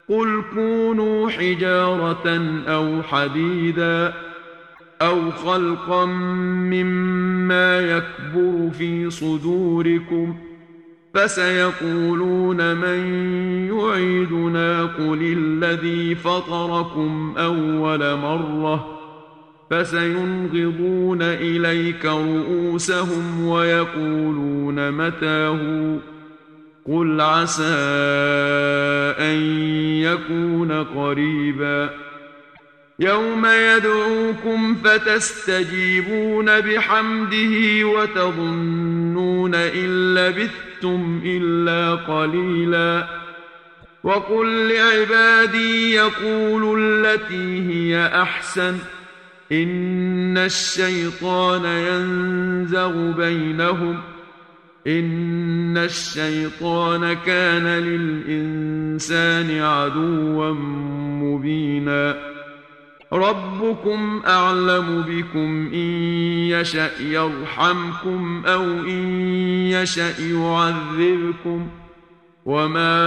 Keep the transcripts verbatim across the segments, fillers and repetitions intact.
قل كونوا حجارة أو حديدا أو خلقا مما يكبر في صدوركم فسيقولون من يعيدنا قل الذي فطركم أول مرة فسينغضون إليك رؤوسهم ويقولون متى هو قل عسى أن يكون قريبا يوم يدعوكم فتستجيبون بحمده وتظنون إن لبثتم إلا قليلا وقل لعبادي يقولوا التي هي أحسن إن الشيطان ينزغ بينهم إن الشيطان كان للإنسان عدوا مبينا ربكم أعلم بكم إن يشأ يرحمكم أو إن يشأ يعذبكم وما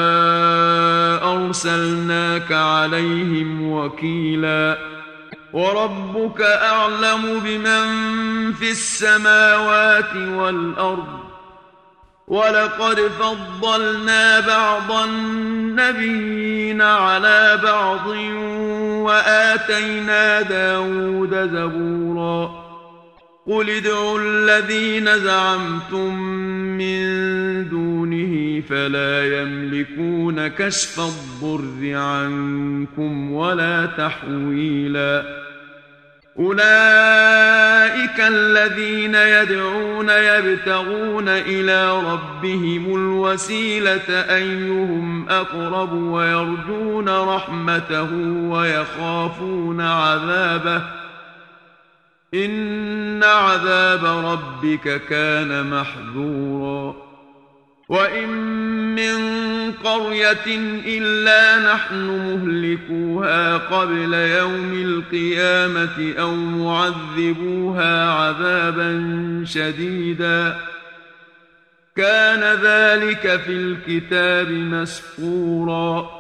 أرسلناك عليهم وكيلا وربك أعلم بمن في السماوات والأرض ولقد فضلنا بعض النبيين على بعض وآتينا داود زبورا قل ادعوا الذين زعمتم من دونه فلا يملكون كشف الضر عنكم ولا تحويلا أولئك الذين يدعون يبتغون إلى ربهم الوسيلة أيهم أقرب ويرجون رحمته ويخافون عذابه إن عذاب ربك كان محذورا وإن من قرية إلا نحن مهلكوها قبل يوم القيامة أو معذبوها عذابا شديدا كان ذلك في الكتاب مسطورا